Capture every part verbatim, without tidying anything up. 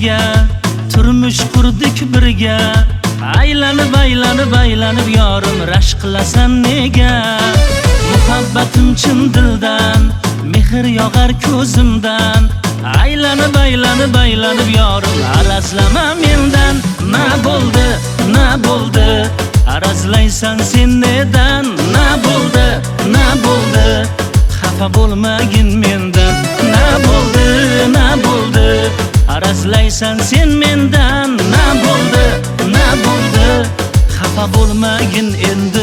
birga, turmush qurdik birga. Aylanib aylanib aylanib yorim rashk qilasan nega? Muhabbatim chin dildan, mehr yog'ar ko'zimdan. Aylanib aylanib aylanib yorim arazlama mendan. Na bo'ldi, na bo'ldi, arazlaysan sen nedan? Na bo'ldi, na bo'ldi, xafa bo'lmagin mendan. Na bo'ldi, na bo'ldi, arazlaysan sen mendan. Na bo'ldi, na bo'ldi, xafa bo'lmagin endi.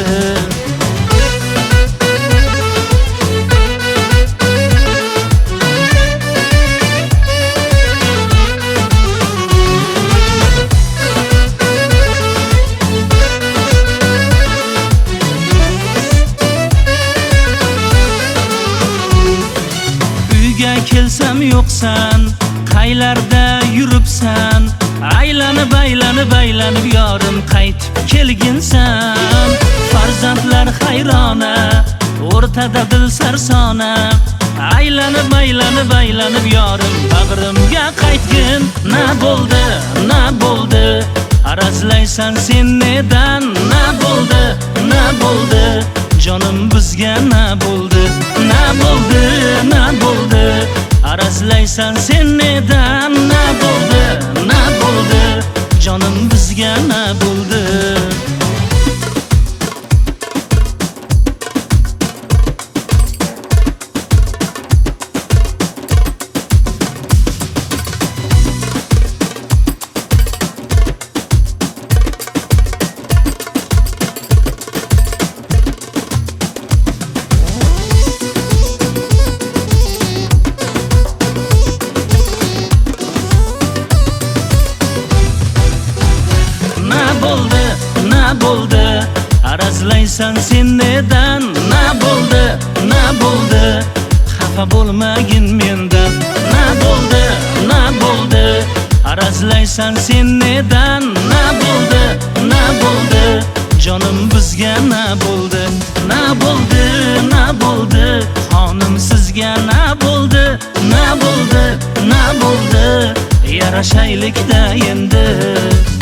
Kelsam yo'qsan, qaylarda yuribsan? Aylanib aylanib aylanib yorim qaytib kelginsan. Farzandlar hayrona, o'rtada dil sarsona. Aylanib aylanib aylanib yorim bag'rimga qaytgin. Na bo'ldi, na bo'ldi, arazlaysan sen nedan? Na bo'ldi, na bo'ldi, jonim bizga na bo'ldi? Na bo'ldi, na bo'ldi, arazlaysan sen nedan? Na bo'ldi, na bo'ldi, jonim bizga na bo'ldi? Na bo'ldi, arazlaysan sen nedan? Na bo'ldi, na bo'ldi, xafa bo'lmagin mendan. Na bo'ldi, na bo'ldi, arazlaysan sen nedan? Na bo'ldi, na bo'ldi, jonim bizga na bo'ldi? Na bo'ldi, na bo'ldi, xonim sizga na bo'ldi? Na bo'ldi, na bo'ldi, yarashaylikda endi.